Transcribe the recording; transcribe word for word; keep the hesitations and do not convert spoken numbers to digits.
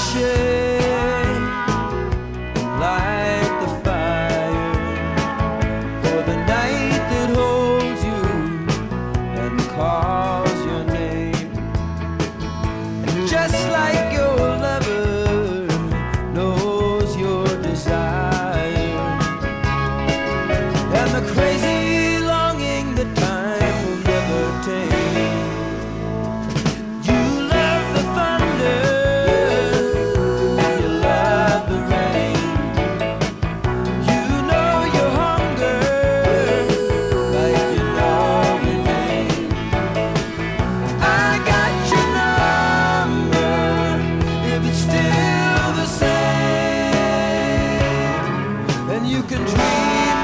share and light the fire for the night that holds you and calls your name. And just like your lover knows your desire and the crazy longing that time will never tame. You love the thunder, you love the rain. You know your hunger like you know your name. I got your number if it's still the same, and you can dream